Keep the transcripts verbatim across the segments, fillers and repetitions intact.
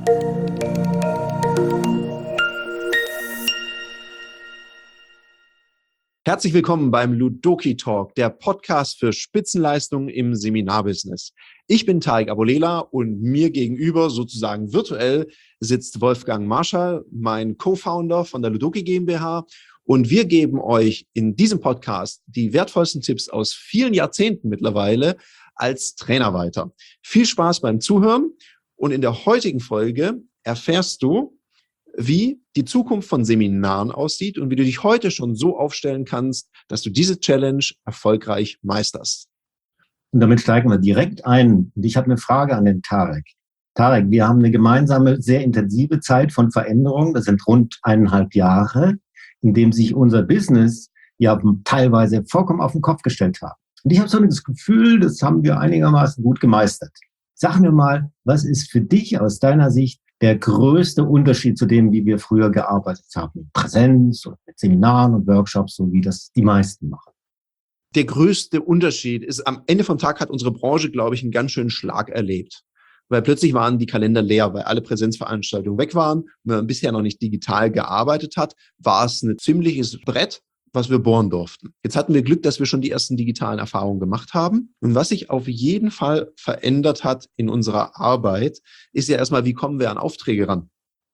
Herzlich willkommen beim Ludoki Talk, der Podcast für Spitzenleistungen im Seminarbusiness. Ich bin Tarek Aboulela und mir gegenüber, sozusagen virtuell, sitzt Wolfgang Marschall, mein Co-Founder von der Ludoki GmbH. Und wir geben euch in diesem Podcast die wertvollsten Tipps aus vielen Jahrzehnten mittlerweile als Trainer weiter. Viel Spaß beim Zuhören und in der heutigen Folge erfährst du, wie die Zukunft von Seminaren aussieht und wie du dich heute schon so aufstellen kannst, dass du diese Challenge erfolgreich meisterst. Und damit steigen wir direkt ein. Und ich habe eine Frage an den Tarek. Tarek, wir haben eine gemeinsame, sehr intensive Zeit von Veränderung. Das sind rund eineinhalb Jahre, in dem sich unser Business ja teilweise vollkommen auf den Kopf gestellt hat. Und ich habe so das Gefühl, das haben wir einigermaßen gut gemeistert. Sag mir mal, was ist für dich aus deiner Sicht der größte Unterschied zu dem, wie wir früher gearbeitet haben, mit Präsenz und mit Seminaren und Workshops, so wie das die meisten machen? Der größte Unterschied ist, am Ende vom Tag hat unsere Branche, glaube ich, einen ganz schönen Schlag erlebt. Weil plötzlich waren die Kalender leer, weil alle Präsenzveranstaltungen weg waren. Und wenn man bisher noch nicht digital gearbeitet hat, war es ein ziemliches Brett, was wir bohren durften. Jetzt hatten wir Glück, dass wir schon die ersten digitalen Erfahrungen gemacht haben. Und was sich auf jeden Fall verändert hat in unserer Arbeit, ist ja erstmal, wie kommen wir an Aufträge ran?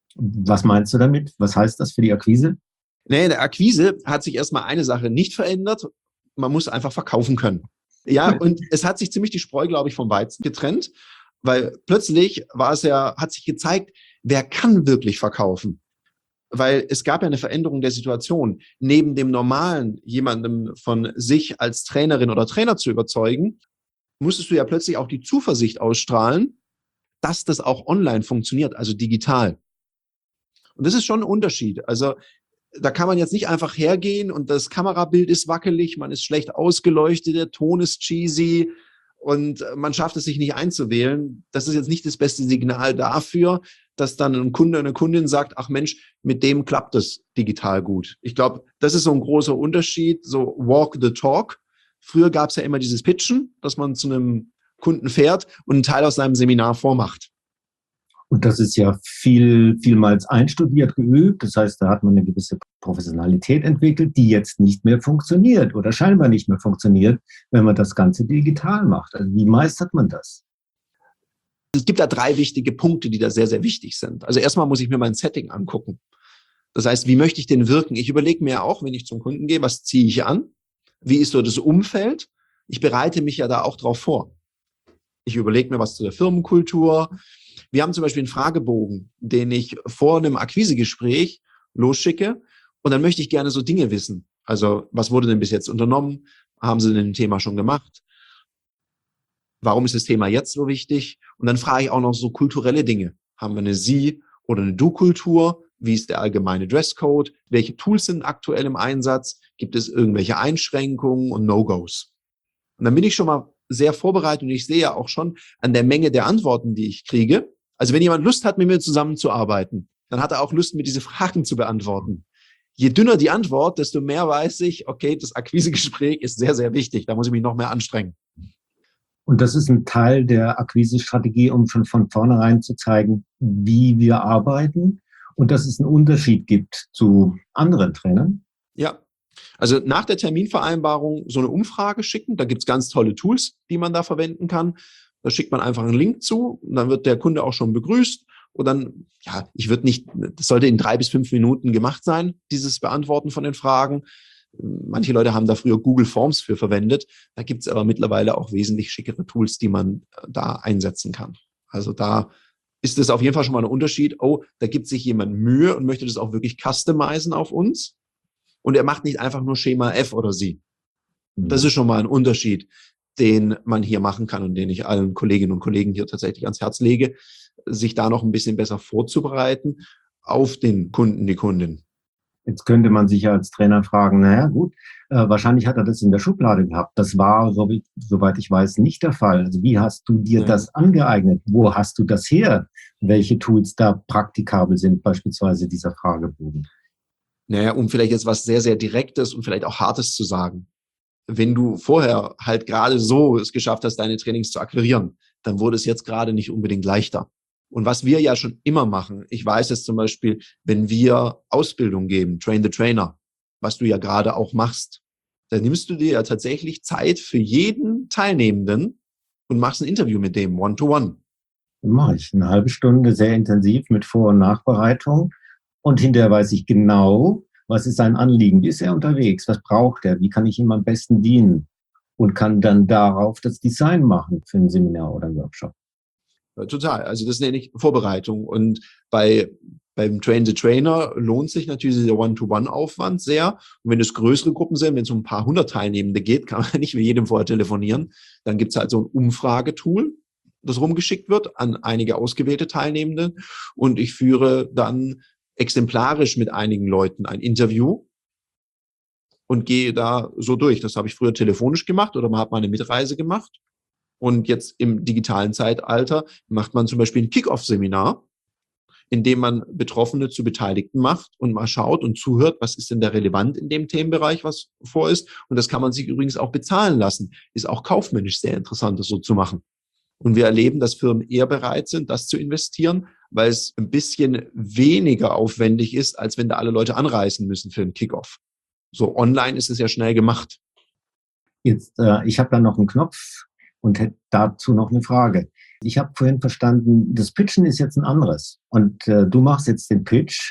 Was meinst du damit? Was heißt das für die Akquise? Nee, in der Akquise hat sich erstmal eine Sache nicht verändert. Man muss einfach verkaufen können. Ja, und es hat sich ziemlich die Spreu, glaube ich, vom Weizen getrennt, weil plötzlich war es ja, hat sich gezeigt, wer kann wirklich verkaufen? Weil es gab ja eine Veränderung der Situation. Neben dem Normalen, jemandem von sich als Trainerin oder Trainer zu überzeugen, musstest du ja plötzlich auch die Zuversicht ausstrahlen, dass das auch online funktioniert, also digital. Und das ist schon ein Unterschied. Also da kann man jetzt nicht einfach hergehen und das Kamerabild ist wackelig, man ist schlecht ausgeleuchtet, der Ton ist cheesy und man schafft es sich nicht einzuwählen. Das ist jetzt nicht das beste Signal dafür, dass dann ein Kunde, eine Kundin sagt, ach Mensch, mit dem klappt es digital gut. Ich glaube, das ist so ein großer Unterschied, so walk the talk. Früher gab es ja immer dieses Pitchen, dass man zu einem Kunden fährt und einen Teil aus seinem Seminar vormacht. Und das ist ja viel, vielmals einstudiert, geübt. Das heißt, da hat man eine gewisse Professionalität entwickelt, die jetzt nicht mehr funktioniert oder scheinbar nicht mehr funktioniert, wenn man das Ganze digital macht. Also wie meistert man das? Es gibt da drei wichtige Punkte, die da sehr, sehr wichtig sind. Also erstmal muss ich mir mein Setting angucken. Das heißt, wie möchte ich denn wirken? Ich überlege mir auch, wenn ich zum Kunden gehe, was ziehe ich an? Wie ist so das Umfeld? Ich bereite mich ja da auch drauf vor. Ich überlege mir was zu der Firmenkultur. Wir haben zum Beispiel einen Fragebogen, den ich vor einem Akquisegespräch losschicke. Und dann möchte ich gerne so Dinge wissen. Also, was wurde denn bis jetzt unternommen? Haben Sie denn ein Thema schon gemacht? Warum ist das Thema jetzt so wichtig? Und dann frage ich auch noch so kulturelle Dinge. Haben wir eine Sie- oder eine Du-Kultur? Wie ist der allgemeine Dresscode? Welche Tools sind aktuell im Einsatz? Gibt es irgendwelche Einschränkungen und No-Gos? Und dann bin ich schon mal sehr vorbereitet und ich sehe ja auch schon an der Menge der Antworten, die ich kriege. Also wenn jemand Lust hat, mit mir zusammenzuarbeiten, dann hat er auch Lust, mir diese Fragen zu beantworten. Je dünner die Antwort, desto mehr weiß ich, okay, das Akquisegespräch ist sehr, sehr wichtig. Da muss ich mich noch mehr anstrengen. Und das ist ein Teil der Akquisestrategie, um schon von vornherein zu zeigen, wie wir arbeiten und dass es einen Unterschied gibt zu anderen Trainern. Ja, also nach der Terminvereinbarung so eine Umfrage schicken. Da gibt's ganz tolle Tools, die man da verwenden kann. Da schickt man einfach einen Link zu und dann wird der Kunde auch schon begrüßt. Und dann, ja, ich würde nicht, das sollte in drei bis fünf Minuten gemacht sein, dieses Beantworten von den Fragen. Manche Leute haben da früher Google Forms für verwendet. Da gibt es aber mittlerweile auch wesentlich schickere Tools, die man da einsetzen kann. Also da ist es auf jeden Fall schon mal ein Unterschied. Oh, da gibt sich jemand Mühe und möchte das auch wirklich customizen auf uns. Und er macht nicht einfach nur Schema F oder Sie. Das ist schon mal ein Unterschied, den man hier machen kann und den ich allen Kolleginnen und Kollegen hier tatsächlich ans Herz lege, sich da noch ein bisschen besser vorzubereiten auf den Kunden, die Kundin. Jetzt könnte man sich ja als Trainer fragen, naja gut, äh, wahrscheinlich hat er das in der Schublade gehabt. Das war, so wie, soweit ich weiß, nicht der Fall. Also wie hast du dir ja. das angeeignet? Wo hast du das her? Welche Tools da praktikabel sind, beispielsweise dieser Fragebogen? Naja, um vielleicht jetzt was sehr, sehr Direktes und vielleicht auch Hartes zu sagen. Wenn du vorher halt gerade so es geschafft hast, deine Trainings zu akquirieren, dann wurde es jetzt gerade nicht unbedingt leichter. Und was wir ja schon immer machen, ich weiß es zum Beispiel, wenn wir Ausbildung geben, Train the Trainer, was du ja gerade auch machst, dann nimmst du dir ja tatsächlich Zeit für jeden Teilnehmenden und machst ein Interview mit dem, one-to-one. Mache ich eine halbe Stunde sehr intensiv mit Vor- und Nachbereitung. Und hinterher weiß ich genau, was ist sein Anliegen, wie ist er unterwegs, was braucht er, wie kann ich ihm am besten dienen und kann dann darauf das Design machen für ein Seminar oder einen Workshop. Total. Also das nenne ich Vorbereitung. Und bei beim Train the Trainer lohnt sich natürlich dieser One-to-One-Aufwand sehr. Und wenn es größere Gruppen sind, wenn es um ein paar hundert Teilnehmende geht, kann man nicht mit jedem vorher telefonieren. Dann gibt es halt so ein Umfragetool, das rumgeschickt wird an einige ausgewählte Teilnehmende. Und ich führe dann exemplarisch mit einigen Leuten ein Interview und gehe da so durch. Das habe ich früher telefonisch gemacht oder man hat mal eine Mitreise gemacht. Und jetzt im digitalen Zeitalter macht man zum Beispiel ein Kick-Off-Seminar, in dem man Betroffene zu Beteiligten macht und mal schaut und zuhört, was ist denn da relevant in dem Themenbereich, was vor ist. Und das kann man sich übrigens auch bezahlen lassen. Ist auch kaufmännisch sehr interessant, das so zu machen. Und wir erleben, dass Firmen eher bereit sind, das zu investieren, weil es ein bisschen weniger aufwendig ist, als wenn da alle Leute anreisen müssen für einen Kick-Off. So online ist es ja schnell gemacht. Jetzt, äh, ich habe da noch einen Knopf und hätte dazu noch eine Frage. Ich habe vorhin verstanden, das Pitchen ist jetzt ein anderes. Und äh, du machst jetzt den Pitch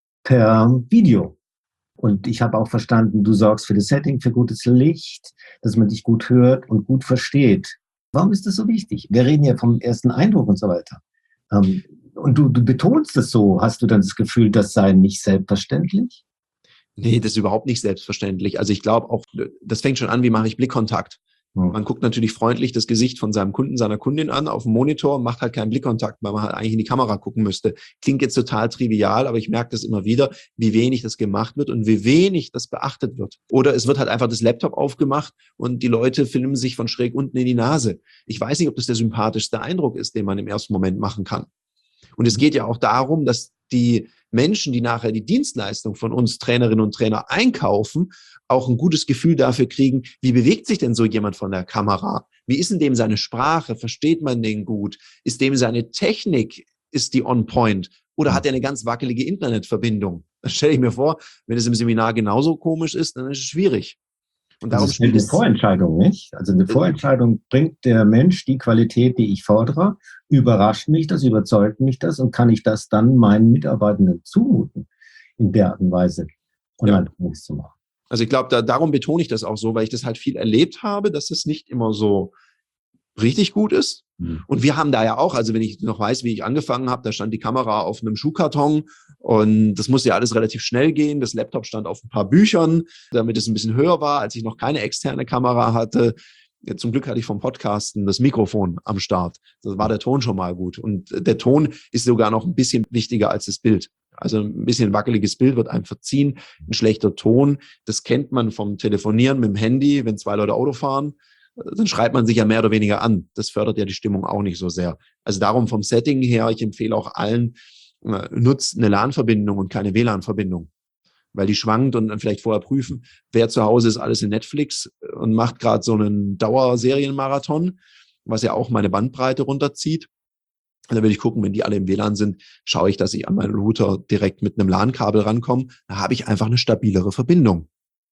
per Video. Und ich habe auch verstanden, du sorgst für das Setting, für gutes Licht, dass man dich gut hört und gut versteht. Warum ist das so wichtig? Wir reden ja vom ersten Eindruck und so weiter. Ähm, und du, du betonst es so. Hast du dann das Gefühl, das sei nicht selbstverständlich? Nee, das ist überhaupt nicht selbstverständlich. Also ich glaube auch, das fängt schon an, wie mache ich Blickkontakt? Hm. Man guckt natürlich freundlich das Gesicht von seinem Kunden, seiner Kundin an auf dem Monitor und macht halt keinen Blickkontakt, weil man halt eigentlich in die Kamera gucken müsste. Klingt jetzt total trivial, aber ich merke das immer wieder, wie wenig das gemacht wird und wie wenig das beachtet wird. Oder es wird halt einfach das Laptop aufgemacht und die Leute filmen sich von schräg unten in die Nase. Ich weiß nicht, ob das der sympathischste Eindruck ist, den man im ersten Moment machen kann. Und es geht ja auch darum, dass die Menschen, die nachher die Dienstleistung von uns Trainerinnen und Trainer einkaufen, auch ein gutes Gefühl dafür kriegen, wie bewegt sich denn so jemand von der Kamera? Wie ist denn dem seine Sprache? Versteht man den gut? Ist dem seine Technik, ist die on point? Oder hat er eine ganz wackelige Internetverbindung? Das stelle ich mir vor, wenn es im Seminar genauso komisch ist, dann ist es schwierig. Und Also darum es ist spielt eine es. Vorentscheidung, nicht? Also eine Äh, Vorentscheidung, bringt der Mensch die Qualität, die ich fordere, überrascht mich das, überzeugt mich das und kann ich das dann meinen Mitarbeitenden zumuten, in der Art und Weise Ja. Online-Trainings zu machen. Also ich glaube, da, darum betone ich das auch so, weil ich das halt viel erlebt habe, dass es nicht immer so richtig gut ist. Mhm. Und wir haben da ja auch, also wenn ich noch weiß, wie ich angefangen habe, da stand die Kamera auf einem Schuhkarton und das musste ja alles relativ schnell gehen. Das Laptop stand auf ein paar Büchern, damit es ein bisschen höher war, als ich noch keine externe Kamera hatte. Ja, zum Glück hatte ich vom Podcasten das Mikrofon am Start. Da war der Ton schon mal gut. Und der Ton ist sogar noch ein bisschen wichtiger als das Bild. Also ein bisschen wackeliges Bild wird einem verziehen. Ein schlechter Ton, das kennt man vom Telefonieren mit dem Handy, wenn zwei Leute Auto fahren. Dann schreibt man sich ja mehr oder weniger an. Das fördert ja die Stimmung auch nicht so sehr. Also darum vom Setting her, ich empfehle auch allen, äh, nutzt eine LAN-Verbindung und keine W LAN-Verbindung. Weil die schwankt und dann vielleicht vorher prüfen, wer zu Hause ist alles in Netflix und macht gerade so einen Dauerserienmarathon, was ja auch meine Bandbreite runterzieht. Und dann will ich gucken, wenn die alle im W LAN sind, schaue ich, dass ich an meinen Router direkt mit einem LAN-Kabel rankomme. Da habe ich einfach eine stabilere Verbindung.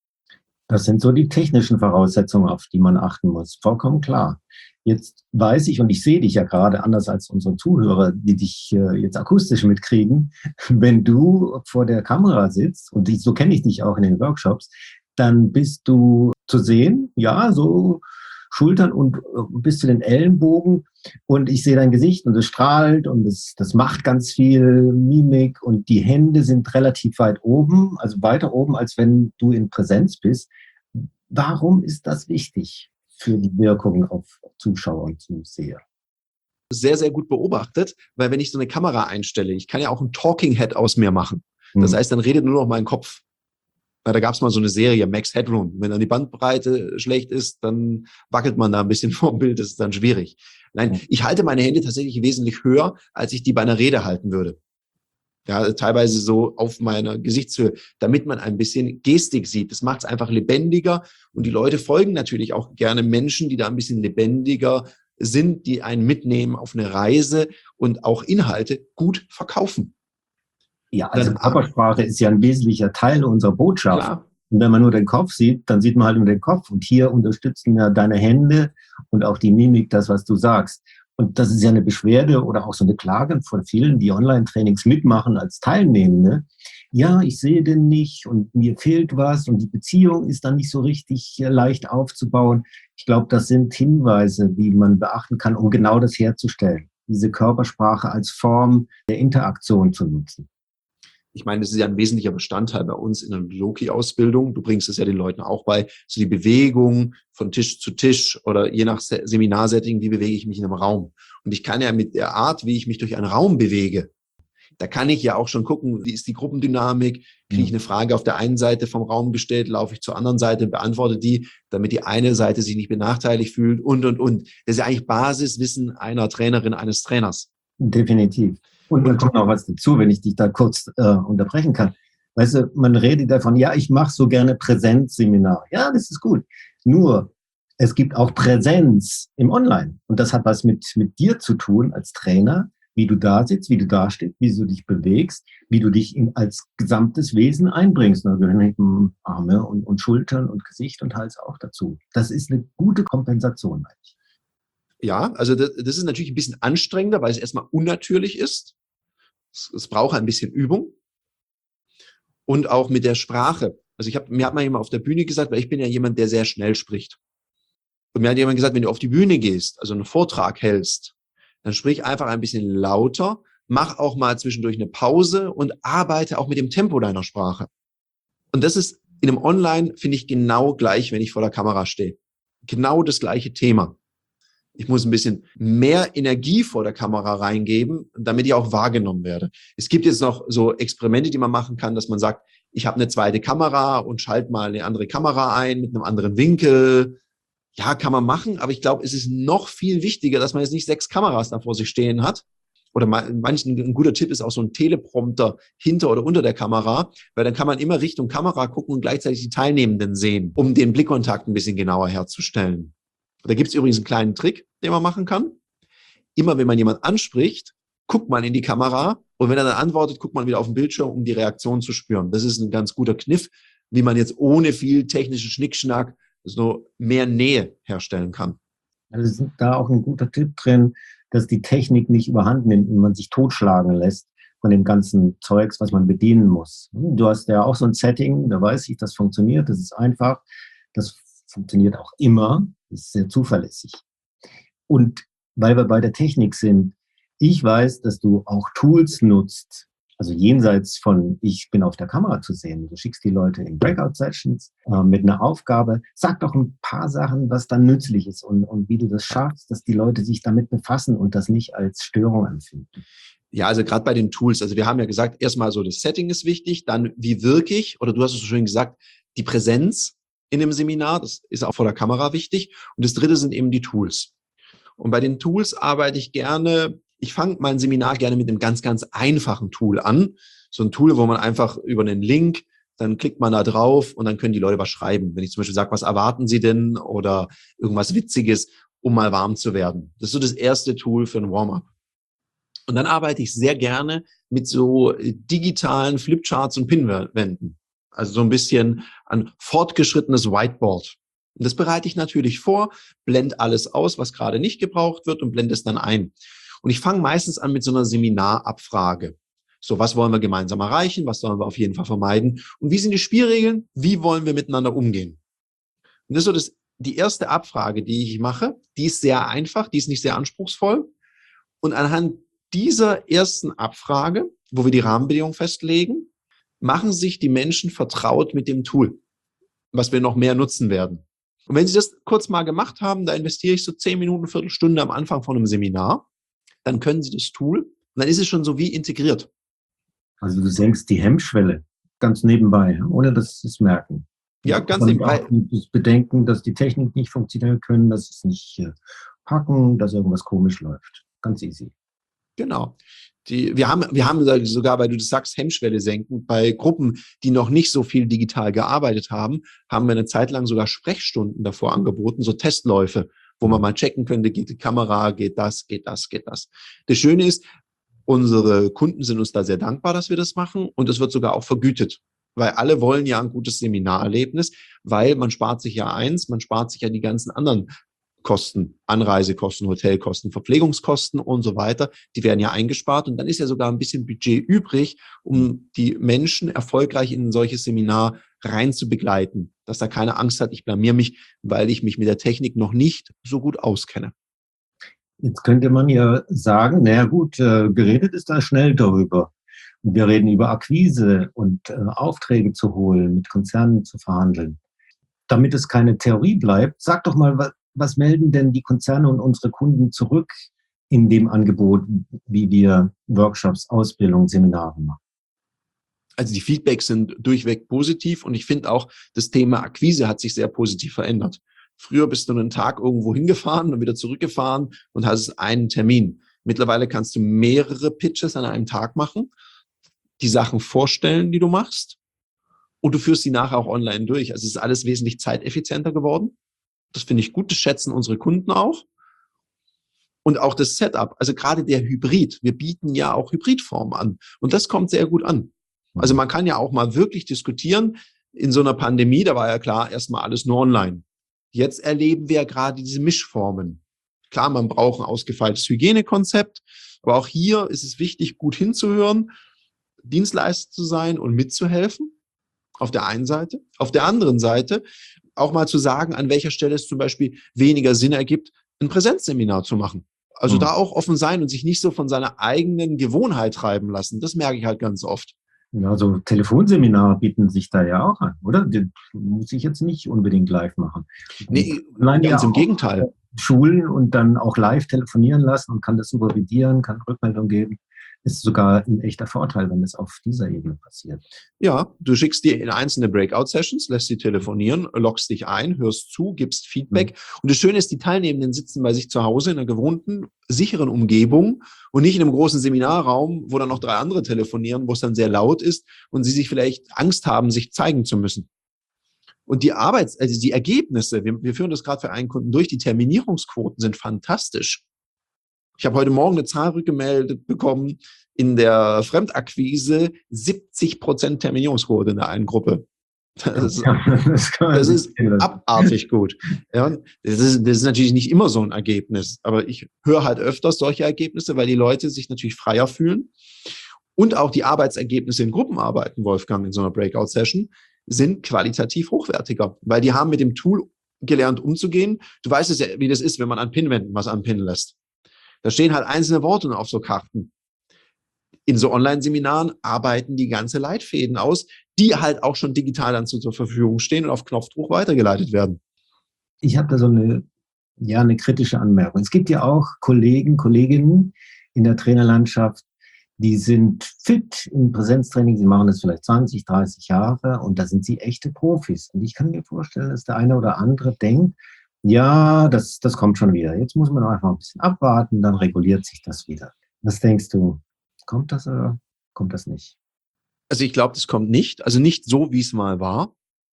Das sind so die technischen Voraussetzungen, auf die man achten muss. Vollkommen klar. Jetzt weiß ich, und ich sehe dich ja gerade anders als unsere Zuhörer, die dich äh, jetzt akustisch mitkriegen, wenn du vor der Kamera sitzt, und ich, so kenne ich dich auch in den Workshops, dann bist du zu sehen, ja, so Schultern und äh, bis zu den Ellenbogen, und ich sehe dein Gesicht und es strahlt und es, das macht ganz viel Mimik und die Hände sind relativ weit oben, also weiter oben, als wenn du in Präsenz bist. Warum ist das wichtig für die Wirkung auf Zuschauer und Zuseher? Sehr, sehr gut beobachtet, weil wenn ich so eine Kamera einstelle, ich kann ja auch ein Talking Head aus mir machen. Das heißt, dann redet nur noch mein Kopf. Na, da gab es mal so eine Serie, Max Headroom. Wenn dann die Bandbreite schlecht ist, dann wackelt man da ein bisschen vorm Bild, das ist dann schwierig. Nein, ich halte meine Hände tatsächlich wesentlich höher, als ich die bei einer Rede halten würde. Ja, teilweise so auf meiner Gesichtshöhe, damit man ein bisschen Gestik sieht. Das macht es einfach lebendiger und die Leute folgen natürlich auch gerne Menschen, die da ein bisschen lebendiger sind, die einen mitnehmen auf eine Reise und auch Inhalte gut verkaufen. Ja, also Dann, Körpersprache ist ja ein wesentlicher Teil unserer Botschaft. klar. Und wenn man nur den Kopf sieht, dann sieht man halt nur den Kopf. Und hier unterstützen ja deine Hände und auch die Mimik das, was du sagst. Und das ist ja eine Beschwerde oder auch so eine Klage von vielen, die Online-Trainings mitmachen als Teilnehmende. Ja, ich sehe den nicht und mir fehlt was und die Beziehung ist dann nicht so richtig leicht aufzubauen. Ich glaube, das sind Hinweise, die man beachten kann, um genau das herzustellen, diese Körpersprache als Form der Interaktion zu nutzen. Ich meine, das ist ja ein wesentlicher Bestandteil bei uns in der Loki-Ausbildung. Du bringst es ja den Leuten auch bei, so die Bewegung von Tisch zu Tisch oder je nach Seminarsetting, wie bewege ich mich in einem Raum. Und ich kann ja mit der Art, wie ich mich durch einen Raum bewege, da kann ich ja auch schon gucken, wie ist die Gruppendynamik, kriege ich eine Frage auf der einen Seite vom Raum gestellt, laufe ich zur anderen Seite, beantworte die, damit die eine Seite sich nicht benachteiligt fühlt und, und, und. Das ist ja eigentlich Basiswissen einer Trainerin, eines Trainers. Definitiv. Und da kommt noch was dazu, wenn ich dich da kurz äh, unterbrechen kann. Weißt du, man redet davon, ja, ich mache so gerne Präsenzseminar. Ja, das ist gut. Nur, es gibt auch Präsenz im Online. Und das hat was mit, mit dir zu tun als Trainer, wie du da sitzt, wie du da stehst, wie du dich bewegst, wie du dich in, als gesamtes Wesen einbringst. Da gehören Arme und, und Schultern und Gesicht und Hals auch dazu. Das ist eine gute Kompensation, eigentlich. Ja, also das, das ist natürlich ein bisschen anstrengender, weil es erstmal unnatürlich ist. Es, es braucht ein bisschen Übung. Und auch mit der Sprache. Also ich habe, mir hat mal jemand auf der Bühne gesagt, weil ich bin ja jemand, der sehr schnell spricht. Und mir hat jemand gesagt, wenn du auf die Bühne gehst, also einen Vortrag hältst, dann sprich einfach ein bisschen lauter, mach auch mal zwischendurch eine Pause und arbeite auch mit dem Tempo deiner Sprache. Und das ist in einem Online, finde ich, genau gleich, wenn ich vor der Kamera stehe. Genau das gleiche Thema. Ich muss ein bisschen mehr Energie vor der Kamera reingeben, damit ich auch wahrgenommen werde. Es gibt jetzt noch so Experimente, die man machen kann, dass man sagt, ich habe eine zweite Kamera und schalte mal eine andere Kamera ein mit einem anderen Winkel. Ja, kann man machen, aber ich glaube, es ist noch viel wichtiger, dass man jetzt nicht sechs Kameras da vor sich stehen hat. Oder manchen ein guter Tipp ist auch so ein Teleprompter hinter oder unter der Kamera, weil dann kann man immer Richtung Kamera gucken und gleichzeitig die Teilnehmenden sehen, um den Blickkontakt ein bisschen genauer herzustellen. Da gibt es übrigens einen kleinen Trick, den man machen kann. Immer wenn man jemanden anspricht, guckt man in die Kamera und wenn er dann antwortet, guckt man wieder auf den Bildschirm, um die Reaktion zu spüren. Das ist ein ganz guter Kniff, wie man jetzt ohne viel technischen Schnickschnack so mehr Nähe herstellen kann. Also ist da auch ein guter Tipp drin, dass die Technik nicht überhand nimmt und man sich totschlagen lässt von dem ganzen Zeugs, was man bedienen muss. Du hast ja auch so ein Setting, da weiß ich, das funktioniert, das ist einfach, das funktioniert auch immer, das ist sehr zuverlässig. Und weil wir bei der Technik sind, ich weiß, dass du auch Tools nutzt, also jenseits von, ich bin auf der Kamera zu sehen. Du schickst die Leute in Breakout-Sessions äh, mit einer Aufgabe. Sag doch ein paar Sachen, was dann nützlich ist und, und wie du das schaffst, dass die Leute sich damit befassen und das nicht als Störung empfinden. Ja, also gerade bei den Tools. Also wir haben ja gesagt, erstmal so das Setting ist wichtig, dann wie wirke ich, oder du hast es so schön gesagt, die Präsenz in dem Seminar, das ist auch vor der Kamera wichtig. Und das dritte sind eben die Tools. Und bei den Tools arbeite ich gerne, ich fange mein Seminar gerne mit einem ganz, ganz einfachen Tool an. So ein Tool, wo man einfach über einen Link, dann klickt man da drauf und dann können die Leute was schreiben. Wenn ich zum Beispiel sage, was erwarten Sie denn oder irgendwas Witziges, um mal warm zu werden. Das ist so das erste Tool für ein Warm-up. Und dann arbeite ich sehr gerne mit so digitalen Flipcharts und Pinwänden. Also so ein bisschen ein fortgeschrittenes Whiteboard. Und das bereite ich natürlich vor, blende alles aus, was gerade nicht gebraucht wird und blende es dann ein. Und ich fange meistens an mit so einer Seminarabfrage. So, was wollen wir gemeinsam erreichen? Was sollen wir auf jeden Fall vermeiden? Und wie sind die Spielregeln? Wie wollen wir miteinander umgehen? Und das ist so das, die erste Abfrage, die ich mache. Die ist sehr einfach, die ist nicht sehr anspruchsvoll. Und anhand dieser ersten Abfrage, wo wir die Rahmenbedingungen festlegen, machen sich die Menschen vertraut mit dem Tool, was wir noch mehr nutzen werden. Und wenn sie das kurz mal gemacht haben, da investiere ich so zehn Minuten, Viertelstunde am Anfang von einem Seminar, dann können sie das Tool und dann ist es schon so wie integriert. Also du senkst die Hemmschwelle ganz nebenbei, ohne dass sie es merken. Ja, ganz und nebenbei. Auch das Bedenken, dass die Technik nicht funktionieren können, dass es nicht äh, packen, dass irgendwas komisch läuft. Ganz easy. Genau. Die, wir haben, wir haben sogar, weil du das sagst, Hemmschwelle senken. Bei Gruppen, die noch nicht so viel digital gearbeitet haben, haben wir eine Zeit lang sogar Sprechstunden davor angeboten, so Testläufe, wo man mal checken könnte, geht die Kamera, geht das, geht das, geht das. Das Schöne ist, unsere Kunden sind uns da sehr dankbar, dass wir das machen und es wird sogar auch vergütet, weil alle wollen ja ein gutes Seminarerlebnis, weil man spart sich ja eins, man spart sich ja die ganzen anderen Kosten, Anreisekosten, Hotelkosten, Verpflegungskosten und so weiter, die werden ja eingespart und dann ist ja sogar ein bisschen Budget übrig, um die Menschen erfolgreich in ein solches Seminar rein zu begleiten, dass da keine Angst hat, ich blamier mich, weil ich mich mit der Technik noch nicht so gut auskenne. Jetzt könnte man ja sagen, naja gut, äh, geredet ist da schnell darüber. Wir reden über Akquise und äh, Aufträge zu holen, mit Konzernen zu verhandeln. Damit es keine Theorie bleibt, sag doch mal, was, was melden denn die Konzerne und unsere Kunden zurück in dem Angebot, wie wir Workshops, Ausbildung, Seminare machen? Also die Feedbacks sind durchweg positiv und ich finde auch, das Thema Akquise hat sich sehr positiv verändert. Früher bist du einen Tag irgendwo hingefahren und wieder zurückgefahren und hast einen Termin. Mittlerweile kannst du mehrere Pitches an einem Tag machen, die Sachen vorstellen, die du machst und du führst sie nachher auch online durch. Also es ist alles wesentlich zeiteffizienter geworden. Das finde ich gut, das schätzen unsere Kunden auch. Und auch das Setup, also gerade der Hybrid. Wir bieten ja auch Hybridformen an und das kommt sehr gut an. Also man kann ja auch mal wirklich diskutieren. In so einer Pandemie, da war ja klar, erstmal alles nur online. Jetzt erleben wir ja gerade diese Mischformen. Klar, man braucht ein ausgefeiltes Hygienekonzept, aber auch hier ist es wichtig, gut hinzuhören, Dienstleister zu sein und mitzuhelfen, auf der einen Seite. Auf der anderen Seite auch mal zu sagen, an welcher Stelle es zum Beispiel weniger Sinn ergibt, ein Präsenzseminar zu machen. Also mhm. da auch offen sein und sich nicht so von seiner eigenen Gewohnheit treiben lassen. Das merke ich halt ganz oft. Ja, so Telefonseminare bieten sich da ja auch an, oder? Das muss ich jetzt nicht unbedingt live machen. Nee, ganz ja im Gegenteil. Schulen und dann auch live telefonieren lassen und kann das supervidieren, kann Rückmeldung geben. Ist sogar ein echter Vorteil, wenn es auf dieser Ebene passiert. Ja, du schickst dir in einzelne Breakout-Sessions, lässt sie telefonieren, loggst dich ein, hörst zu, gibst Feedback. Mhm. Und das Schöne ist, die Teilnehmenden sitzen bei sich zu Hause in einer gewohnten, sicheren Umgebung und nicht in einem großen Seminarraum, wo dann noch drei andere telefonieren, wo es dann sehr laut ist und sie sich vielleicht Angst haben, sich zeigen zu müssen. Und die Arbeits-, also die Ergebnisse, wir, wir führen das gerade für einen Kunden durch, die Terminierungsquoten sind fantastisch. Ich habe heute Morgen eine Zahl rückgemeldet bekommen, in der Fremdakquise siebzig Prozent Terminierungsquote in der einen Gruppe. Das ist, das das ist abartig gut. Ja, das ist, das ist natürlich nicht immer so ein Ergebnis, aber ich höre halt öfters solche Ergebnisse, weil die Leute sich natürlich freier fühlen. Und auch die Arbeitsergebnisse in Gruppenarbeiten, Wolfgang, in so einer Breakout-Session, sind qualitativ hochwertiger, weil die haben mit dem Tool gelernt umzugehen. Du weißt es ja, wie das ist, wenn man an Pinwänden was anpinnen lässt. Da stehen halt einzelne Worte auf so Karten. In so Online-Seminaren arbeiten die ganze Leitfäden aus, die halt auch schon digital dann zur Verfügung stehen und auf Knopfdruck weitergeleitet werden. Ich habe da so eine, ja, eine kritische Anmerkung. Es gibt ja auch Kollegen, Kolleginnen in der Trainerlandschaft, die sind fit im Präsenztraining, sie machen das vielleicht zwanzig, dreißig Jahre und da sind sie echte Profis. Und ich kann mir vorstellen, dass der eine oder andere denkt, ja, das, das kommt schon wieder. Jetzt muss man einfach ein bisschen abwarten, dann reguliert sich das wieder. Was denkst du? Kommt das oder kommt das nicht? Also ich glaube, das kommt nicht. Also nicht so, wie es mal war.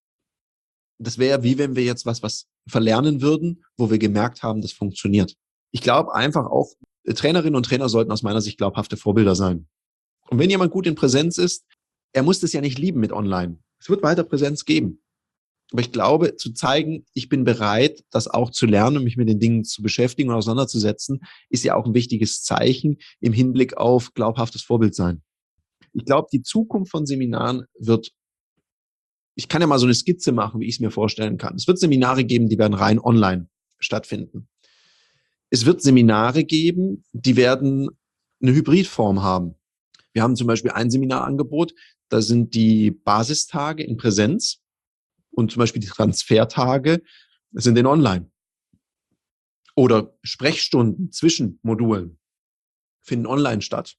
Das wäre wie wenn wir jetzt was, was verlernen würden, wo wir gemerkt haben, das funktioniert. Ich glaube einfach auch, Trainerinnen und Trainer sollten aus meiner Sicht glaubhafte Vorbilder sein. Und wenn jemand gut in Präsenz ist, er muss das ja nicht lieben mit Online. Es wird weiter Präsenz geben. Aber ich glaube, zu zeigen, ich bin bereit, das auch zu lernen und mich mit den Dingen zu beschäftigen und auseinanderzusetzen, ist ja auch ein wichtiges Zeichen im Hinblick auf glaubhaftes Vorbild sein. Ich glaube, die Zukunft von Seminaren wird, ich kann ja mal so eine Skizze machen, wie ich es mir vorstellen kann. Es wird Seminare geben, die werden rein online stattfinden. Es wird Seminare geben, die werden eine Hybridform haben. Wir haben zum Beispiel ein Seminarangebot, da sind die Basistage in Präsenz und zum Beispiel die Transfertage sind in online. Oder Sprechstunden zwischen Modulen finden online statt.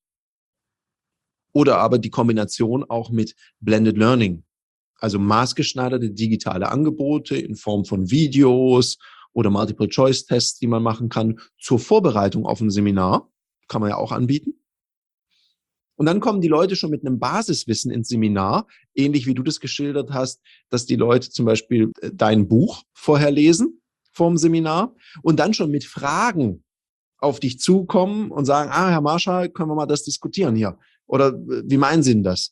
Oder aber die Kombination auch mit Blended Learning, also maßgeschneiderte digitale Angebote in Form von Videos oder Multiple-Choice-Tests, die man machen kann zur Vorbereitung auf ein Seminar. Kann man ja auch anbieten. Und dann kommen die Leute schon mit einem Basiswissen ins Seminar, ähnlich wie du das geschildert hast, dass die Leute zum Beispiel dein Buch vorher lesen, vorm Seminar und dann schon mit Fragen auf dich zukommen und sagen, ah, Herr Marschall, können wir mal das diskutieren hier? Oder wie meinen Sie denn das?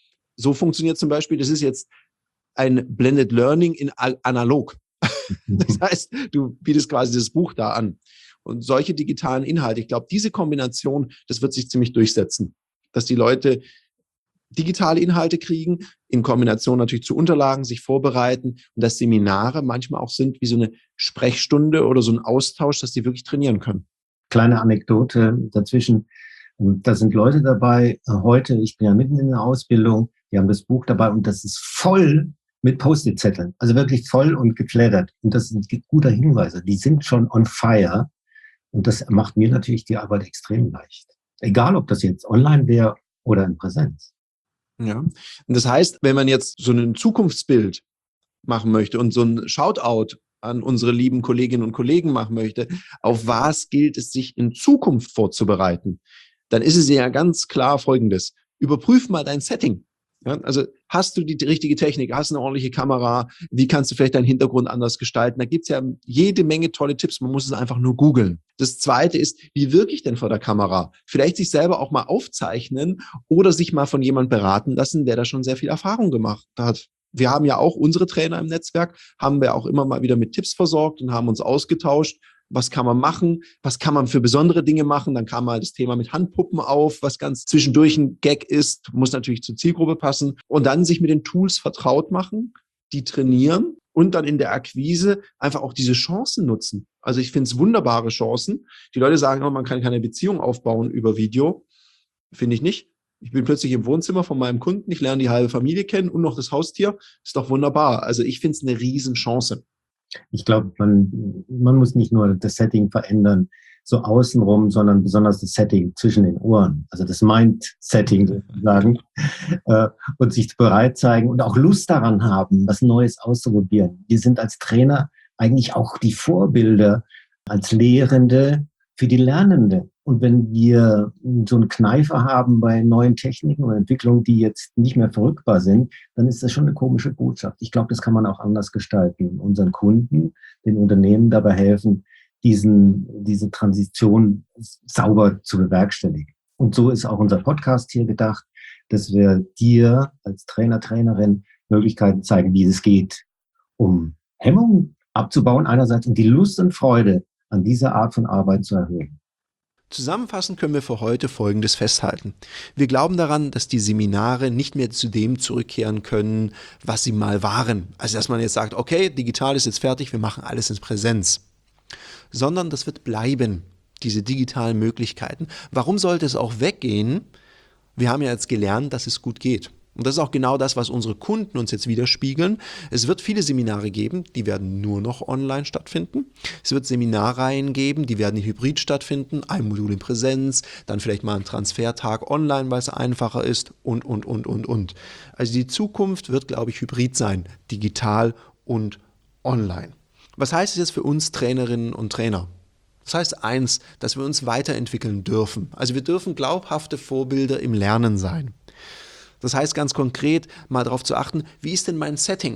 So funktioniert zum Beispiel, das ist jetzt ein Blended Learning in analog. Das heißt, du bietest quasi das Buch da an. Und solche digitalen Inhalte, ich glaube, diese Kombination, das wird sich ziemlich durchsetzen, dass die Leute digitale Inhalte kriegen, in Kombination natürlich zu Unterlagen, sich vorbereiten und dass Seminare manchmal auch sind wie so eine Sprechstunde oder so ein Austausch, dass die wirklich trainieren können. Kleine Anekdote dazwischen. Da sind Leute dabei, heute, ich bin ja mitten in der Ausbildung, die haben das Buch dabei und das ist voll mit Post-it-Zetteln, also wirklich voll und geklettert. Und das sind guter Hinweise, die sind schon on fire und das macht mir natürlich die Arbeit extrem leicht. Egal, ob das jetzt online wäre oder in Präsenz. Ja, und das heißt, wenn man jetzt so ein Zukunftsbild machen möchte und so ein Shoutout an unsere lieben Kolleginnen und Kollegen machen möchte, auf was gilt es sich in Zukunft vorzubereiten, dann ist es ja ganz klar Folgendes. Überprüf mal dein Setting. Ja, also hast du die richtige Technik, hast eine ordentliche Kamera, wie kannst du vielleicht deinen Hintergrund anders gestalten? Da gibt's ja jede Menge tolle Tipps, man muss es einfach nur googeln. Das Zweite ist, wie wirke ich denn vor der Kamera? Vielleicht sich selber auch mal aufzeichnen oder sich mal von jemand beraten lassen, der da schon sehr viel Erfahrung gemacht hat. Wir haben ja auch unsere Trainer im Netzwerk, haben wir auch immer mal wieder mit Tipps versorgt und haben uns ausgetauscht. Was kann man machen? Was kann man für besondere Dinge machen? Dann kam mal das Thema mit Handpuppen auf, was ganz zwischendurch ein Gag ist, muss natürlich zur Zielgruppe passen. Und dann sich mit den Tools vertraut machen, die trainieren und dann in der Akquise einfach auch diese Chancen nutzen. Also ich finde es wunderbare Chancen. Die Leute sagen immer, man kann keine Beziehung aufbauen über Video. Finde ich nicht. Ich bin plötzlich im Wohnzimmer von meinem Kunden, ich lerne die halbe Familie kennen und noch das Haustier. Ist doch wunderbar. Also ich finde es eine Riesenchance. Ich glaube, man, man muss nicht nur das Setting verändern, so außenrum, sondern besonders das Setting zwischen den Ohren, also das Mind-Setting sozusagen, äh, und sich bereit zeigen und auch Lust daran haben, was Neues auszuprobieren. Wir sind als Trainer eigentlich auch die Vorbilder, als Lehrende für die Lernende. Und wenn wir so einen Kneifer haben bei neuen Techniken und Entwicklungen, die jetzt nicht mehr verrückbar sind, dann ist das schon eine komische Botschaft. Ich glaube, das kann man auch anders gestalten. Unseren Kunden, den Unternehmen dabei helfen, diesen, diese Transition sauber zu bewerkstelligen. Und so ist auch unser Podcast hier gedacht, dass wir dir als Trainer, Trainerin Möglichkeiten zeigen, wie es geht, um Hemmungen abzubauen einerseits und die Lust und Freude an dieser Art von Arbeit zu erhöhen. Zusammenfassend können wir für heute Folgendes festhalten. Wir glauben daran, dass die Seminare nicht mehr zu dem zurückkehren können, was sie mal waren. Also dass man jetzt sagt, okay, digital ist jetzt fertig, wir machen alles in Präsenz. Sondern das wird bleiben, diese digitalen Möglichkeiten. Warum sollte es auch weggehen? Wir haben ja jetzt gelernt, dass es gut geht. Und das ist auch genau das, was unsere Kunden uns jetzt widerspiegeln. Es wird viele Seminare geben, die werden nur noch online stattfinden. Es wird Seminarreihen geben, die werden hybrid stattfinden, ein Modul in Präsenz, dann vielleicht mal ein Transfertag online, weil es einfacher ist und, und, und, und, und. Also die Zukunft wird, glaube ich, hybrid sein, digital und online. Was heißt es jetzt für uns Trainerinnen und Trainer? Das heißt eins, dass wir uns weiterentwickeln dürfen. Also wir dürfen glaubhafte Vorbilder im Lernen sein. Das heißt ganz konkret, mal darauf zu achten, wie ist denn mein Setting?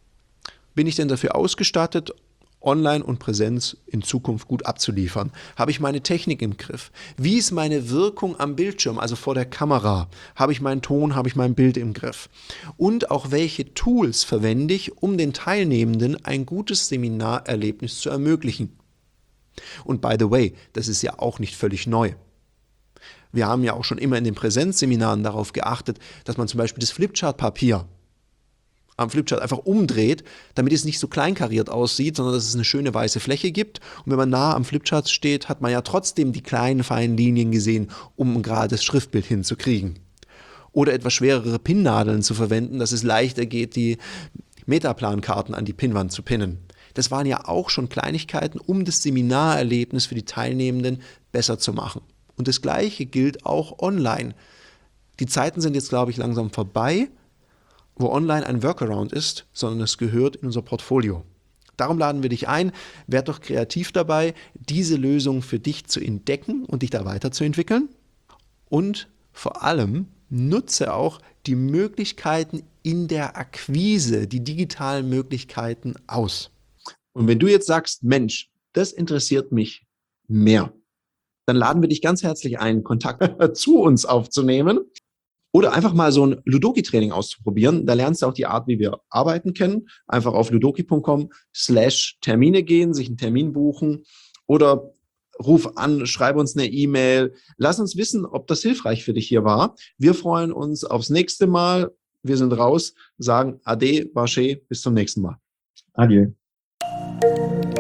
Bin ich denn dafür ausgestattet, Online und Präsenz in Zukunft gut abzuliefern? Habe ich meine Technik im Griff? Wie ist meine Wirkung am Bildschirm, also vor der Kamera? Habe ich meinen Ton, habe ich mein Bild im Griff? Und auch welche Tools verwende ich, um den Teilnehmenden ein gutes Seminarerlebnis zu ermöglichen? Und by the way, das ist ja auch nicht völlig neu. Wir haben ja auch schon immer in den Präsenzseminaren darauf geachtet, dass man zum Beispiel das Flipchart-Papier am Flipchart einfach umdreht, damit es nicht so kleinkariert aussieht, sondern dass es eine schöne weiße Fläche gibt. Und wenn man nah am Flipchart steht, hat man ja trotzdem die kleinen, feinen Linien gesehen, um ein gerades Schriftbild hinzukriegen. Oder etwas schwerere Pinnnadeln zu verwenden, dass es leichter geht, die Metaplankarten an die Pinnwand zu pinnen. Das waren ja auch schon Kleinigkeiten, um das Seminarerlebnis für die Teilnehmenden besser zu machen. Und das Gleiche gilt auch online. Die Zeiten sind jetzt, glaube ich, langsam vorbei, wo online ein Workaround ist, sondern es gehört in unser Portfolio. Darum laden wir dich ein, werd doch kreativ dabei, diese Lösung für dich zu entdecken und dich da weiterzuentwickeln. Und vor allem nutze auch die Möglichkeiten in der Akquise, die digitalen Möglichkeiten aus. Und wenn du jetzt sagst, Mensch, das interessiert mich mehr, dann laden wir dich ganz herzlich ein, Kontakt zu uns aufzunehmen oder einfach mal so ein Ludoki-Training auszuprobieren. Da lernst du auch die Art, wie wir arbeiten kennen. Einfach auf ludoki punkt com slash Termine gehen, sich einen Termin buchen oder ruf an, schreib uns eine E-Mail. Lass uns wissen, ob das hilfreich für dich hier war. Wir freuen uns aufs nächste Mal. Wir sind raus, sagen Ade, Barché, bis zum nächsten Mal. Adieu.